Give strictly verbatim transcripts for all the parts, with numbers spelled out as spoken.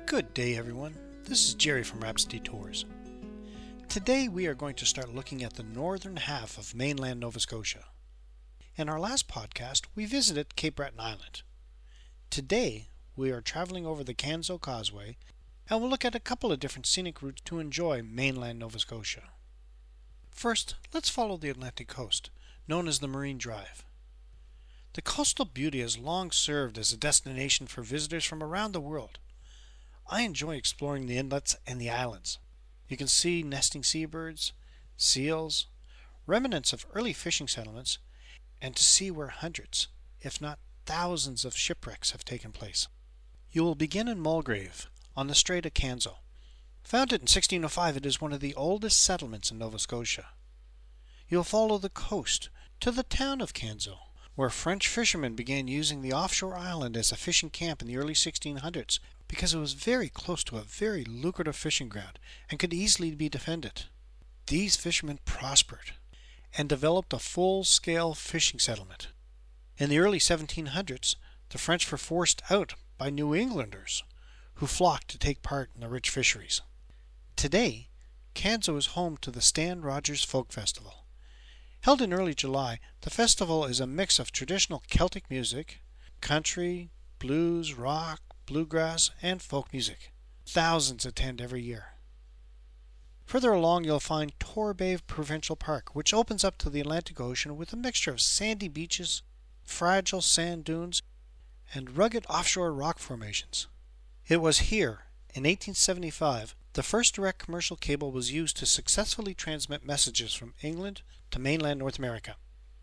Good day, everyone. This is Jerry from Rhapsody Tours. Today we are going to start looking at the northern half of mainland Nova Scotia. In our last podcast, we visited Cape Breton Island. Today we are traveling over the Canso Causeway and we'll look at a couple of different scenic routes to enjoy mainland Nova Scotia. First, let's follow the Atlantic coast, known as the Marine Drive. The coastal beauty has long served as a destination for visitors from around the world. I enjoy exploring the inlets and the islands. You can see nesting seabirds, seals, remnants of early fishing settlements, and to see where hundreds, if not thousands of shipwrecks have taken place. You will begin in Mulgrave, on the Strait of Canso. Founded in sixteen oh five, it is one of the oldest settlements in Nova Scotia. You'll follow the coast to the town of Canso, where French fishermen began using the offshore island as a fishing camp in the early sixteen hundreds because it was very close to a very lucrative fishing ground and could easily be defended. These fishermen prospered and developed a full-scale fishing settlement. In the early seventeen hundreds, the French were forced out by New Englanders, who flocked to take part in the rich fisheries. Today, Canso is home to the Stan Rogers Folk Festival. Held in early July, the festival is a mix of traditional Celtic music, country, blues, rock, bluegrass, and folk music. Thousands attend every year. Further along you'll find Torbay Provincial Park, which opens up to the Atlantic Ocean with a mixture of sandy beaches, fragile sand dunes, and rugged offshore rock formations. It was here, in eighteen seventy-five, the first direct commercial cable was used to successfully transmit messages from England to mainland North America.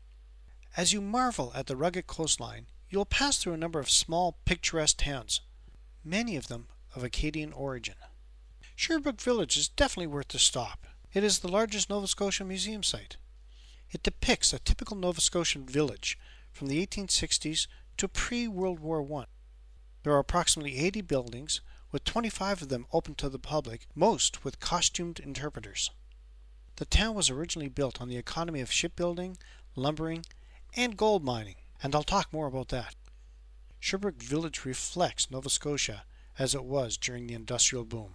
As you marvel at the rugged coastline, you'll pass through a number of small, picturesque towns, many of them of Acadian origin. Sherbrooke Village is definitely worth a stop. It is the largest Nova Scotian museum site. It depicts a typical Nova Scotian village from the eighteen sixties to pre-World War One. There are approximately eighty buildings, with twenty-five of them open to the public, most with costumed interpreters. The town was originally built on the economy of shipbuilding, lumbering, and gold mining, and I'll talk more about that. Sherbrooke Village reflects Nova Scotia as it was during the industrial boom.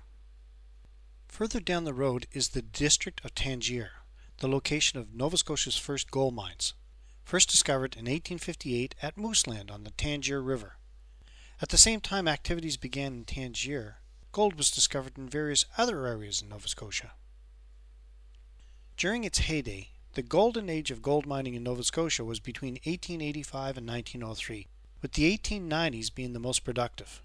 Further down the road is the district of Tangier, the location of Nova Scotia's first gold mines, first discovered in eighteen fifty-eight at Mooseland on the Tangier River. At the same time activities began in Tangier, gold was discovered in various other areas in Nova Scotia. During its heyday, the golden age of gold mining in Nova Scotia was between eighteen eighty-five and nineteen oh three, with the eighteen nineties being the most productive.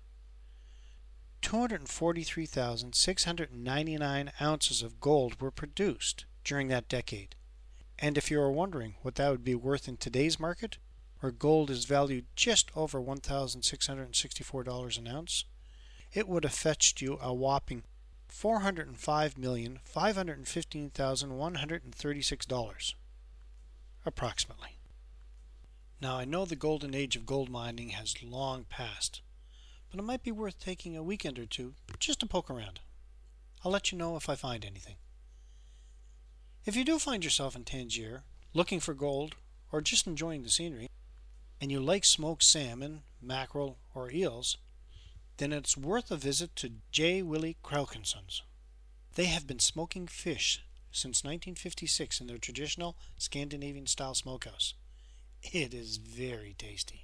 two hundred forty-three thousand six hundred ninety-nine ounces of gold were produced during that decade. And if you are wondering what that would be worth in today's market, where gold is valued just over one thousand six hundred sixty-four dollars an ounce, it would have fetched you a whopping four hundred five million five hundred fifteen thousand one hundred thirty-six dollars, approximately. Now I know the golden age of gold mining has long passed, but it might be worth taking a weekend or two just to poke around. I'll let you know if I find anything. If you do find yourself in Tangier, looking for gold, or just enjoying the scenery, and you like smoked salmon, mackerel, or eels, then it's worth a visit to J. Willie Krelkinsons. They have been smoking fish since nineteen fifty-six in their traditional Scandinavian-style smokehouse. It is very tasty.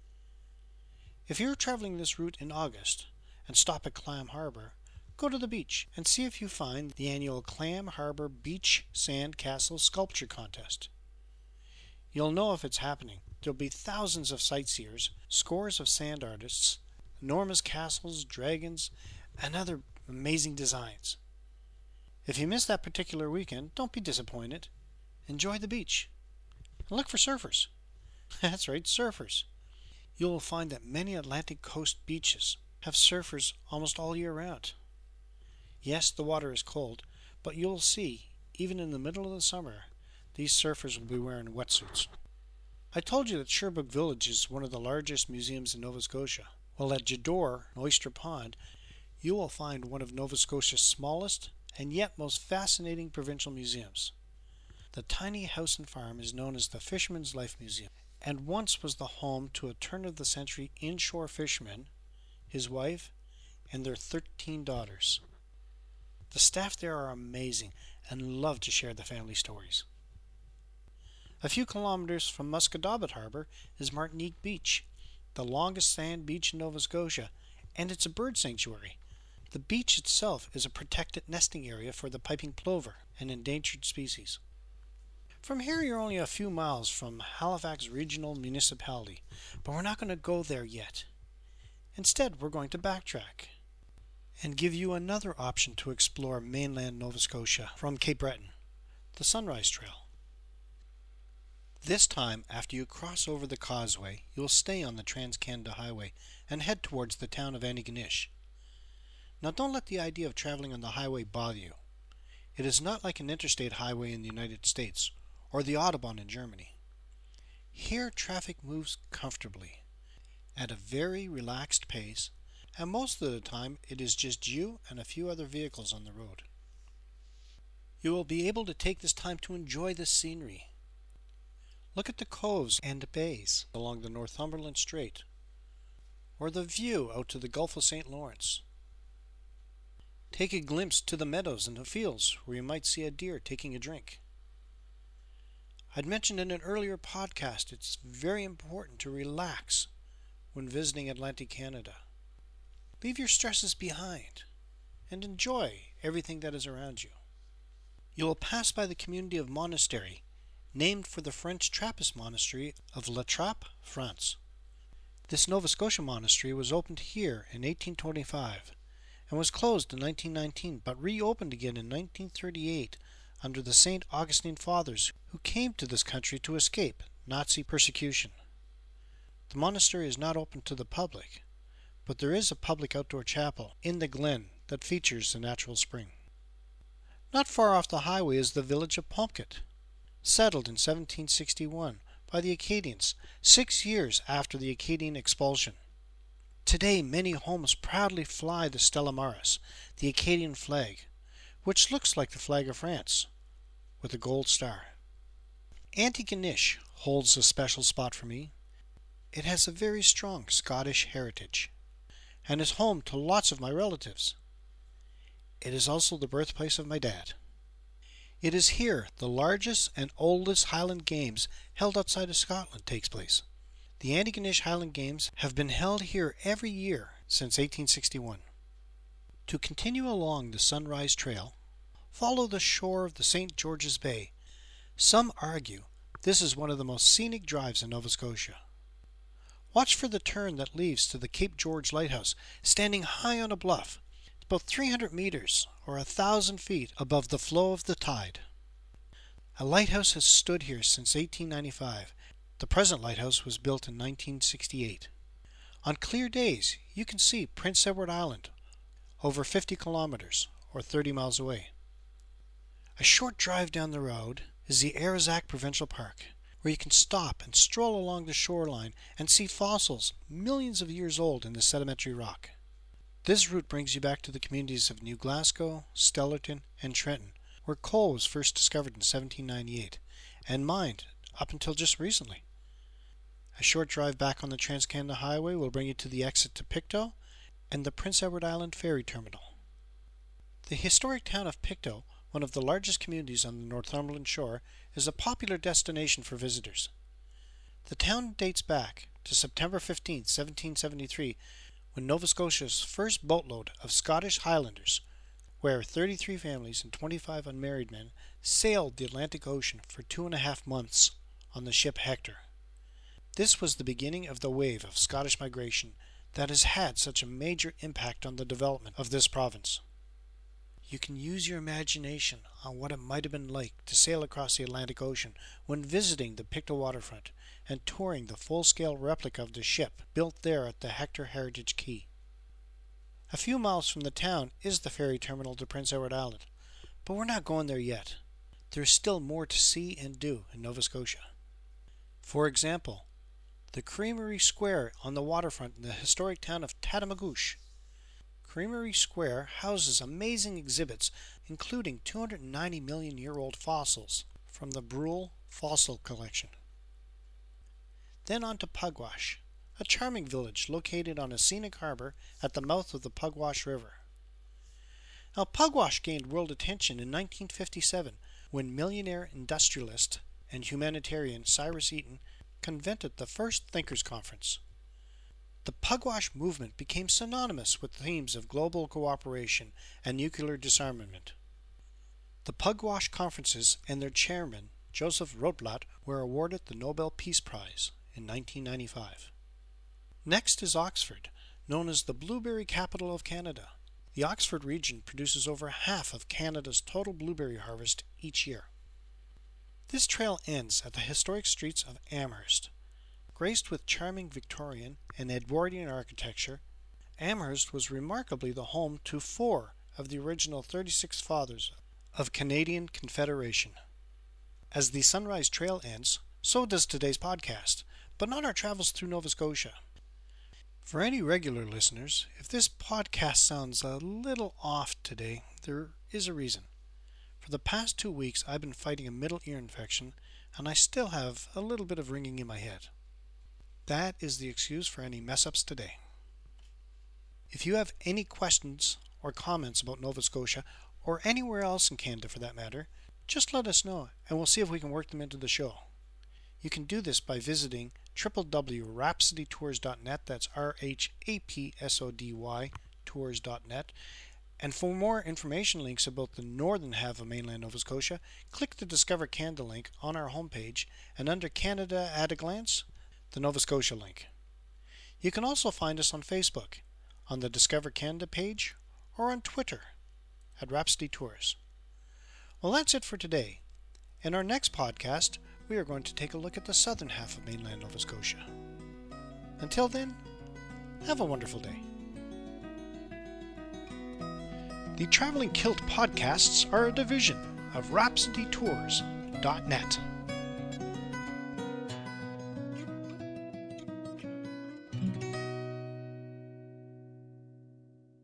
If you're traveling this route in August and stop at Clam Harbor, go to the beach and see if you find the annual Clam Harbor Beach Sand Castle Sculpture Contest. You'll know if it's happening. There'll be thousands of sightseers, scores of sand artists, enormous castles, dragons, and other amazing designs. If you miss that particular weekend, don't be disappointed. Enjoy the beach. And look for surfers. That's right, surfers. You will find that many Atlantic coast beaches have surfers almost all year round. Yes, the water is cold, but you'll see, even in the middle of the summer, these surfers will be wearing wetsuits. I told you that Sherbrooke Village is one of the largest museums in Nova Scotia. Well, at Jador, Oyster Pond, you will find one of Nova Scotia's smallest and yet most fascinating provincial museums. The tiny house and farm is known as the Fisherman's Life Museum, and once was the home to a turn-of-the-century inshore fisherman, his wife, and their thirteen daughters. The staff there are amazing and love to share the family stories. A few kilometers from Musquodoboit Harbor is Martinique Beach, the longest sand beach in Nova Scotia, and it's a bird sanctuary. The beach itself is a protected nesting area for the piping plover, an endangered species. From here you're only a few miles from Halifax Regional Municipality, but we're not going to go there yet. Instead, we're going to backtrack and give you another option to explore mainland Nova Scotia from Cape Breton, the Sunrise Trail. This time, after you cross over the causeway, you'll stay on the Trans-Canada Highway and head towards the town of Antigonish. Now don't let the idea of traveling on the highway bother you. It is not like an interstate highway in the United States or the Autobahn in Germany. Here traffic moves comfortably, at a very relaxed pace, and most of the time it is just you and a few other vehicles on the road. You will be able to take this time to enjoy the scenery. Look at the coves and bays along the Northumberland Strait, or the view out to the Gulf of Saint Lawrence. Take a glimpse to the meadows and the fields where you might see a deer taking a drink. I'd mentioned in an earlier podcast it's very important to relax when visiting Atlantic Canada. Leave your stresses behind and enjoy everything that is around you. You will pass by the community of Monastery, named for the French Trappist monastery of La Trappe, France. This Nova Scotia monastery was opened here in eighteen twenty-five and was closed in nineteen nineteen, but reopened again in nineteen thirty-eight under the Saint Augustine Fathers, who came to this country to escape Nazi persecution. The monastery is not open to the public, but there is a public outdoor chapel in the glen that features a natural spring. Not far off the highway is the village of Pontket, settled in seventeen sixty-one by the Acadians, six years after the Acadian expulsion. Today many homes proudly fly the Stella Maris, the Acadian flag, which looks like the flag of France, with a gold star. Antigonish holds a special spot for me. It has a very strong Scottish heritage, and is home to lots of my relatives. It is also the birthplace of my dad. It is here the largest and oldest Highland Games held outside of Scotland takes place. The Antigonish Highland Games have been held here every year since eighteen sixty-one. To continue along the Sunrise Trail, follow the shore of the Saint George's Bay. Some argue this is one of the most scenic drives in Nova Scotia. Watch for the turn that leads to the Cape George Lighthouse, standing high on a bluff, about three hundred meters or a thousand feet above the flow of the tide. A lighthouse has stood here since eighteen ninety-five. The present lighthouse was built in nineteen sixty-eight. On clear days, you can see Prince Edward Island, over fifty kilometers or thirty miles away. A short drive down the road is the Arisac Provincial Park, where you can stop and stroll along the shoreline and see fossils millions of years old in the sedimentary rock. This route brings you back to the communities of New Glasgow, Stellarton, and Trenton, where coal was first discovered in seventeen ninety-eight, and mined up until just recently. A short drive back on the Trans-Canada Highway will bring you to the exit to Pictou and the Prince Edward Island Ferry Terminal. The historic town of Pictou, one of the largest communities on the Northumberland shore, is a popular destination for visitors. The town dates back to September fifteenth, seventeen seventy-three, when Nova Scotia's first boatload of Scottish Highlanders, where thirty-three families and twenty-five unmarried men sailed the Atlantic Ocean for two and a half months on the ship Hector. This was the beginning of the wave of Scottish migration that has had such a major impact on the development of this province. You can use your imagination on what it might have been like to sail across the Atlantic Ocean when visiting the Pictou waterfront and touring the full-scale replica of the ship built there at the Hector Heritage Quay. A few miles from the town is the ferry terminal to Prince Edward Island, but we're not going there yet. There's still more to see and do in Nova Scotia. For example, the Creamery Square on the waterfront in the historic town of Tatamagouche. Creamery Square houses amazing exhibits, including two hundred ninety million year old fossils from the Brule Fossil Collection. Then on to Pugwash, a charming village located on a scenic harbor at the mouth of the Pugwash River. Now, Pugwash gained world attention in nineteen fifty-seven when millionaire industrialist and humanitarian Cyrus Eaton convened the first Thinkers Conference. The Pugwash movement became synonymous with themes of global cooperation and nuclear disarmament. The Pugwash Conferences and their chairman, Joseph Rotblat, were awarded the Nobel Peace Prize in nineteen ninety-five. Next is Oxford, known as the blueberry capital of Canada. The Oxford region produces over half of Canada's total blueberry harvest each year. This trail ends at the historic streets of Amherst. Graced with charming Victorian and Edwardian architecture, Amherst was remarkably the home to four of the original thirty-six fathers of Canadian Confederation. As the Sunrise Trail ends, so does today's podcast, but not our travels through Nova Scotia. For any regular listeners, if this podcast sounds a little off today, there is a reason. For the past two weeks, I've been fighting a middle ear infection, and I still have a little bit of ringing in my head. That is the excuse for any mess-ups today. If you have any questions or comments about Nova Scotia, or anywhere else in Canada for that matter, just let us know, and we'll see if we can work them into the show. You can do this by visiting w w w dot rhapsody tours dot net, that's R H A P S O D Y, tours dot net. And for more information links about the northern half of mainland Nova Scotia, click the Discover Canada link on our homepage, and under Canada at a Glance, the Nova Scotia link. You can also find us on Facebook, on the Discover Canada page, or on Twitter, at Rhapsody Tours. Well, that's it for today. In our next podcast, we are going to take a look at the southern half of mainland Nova Scotia. Until then, have a wonderful day. The Traveling Kilt podcasts are a division of Rhapsody Tours dot net.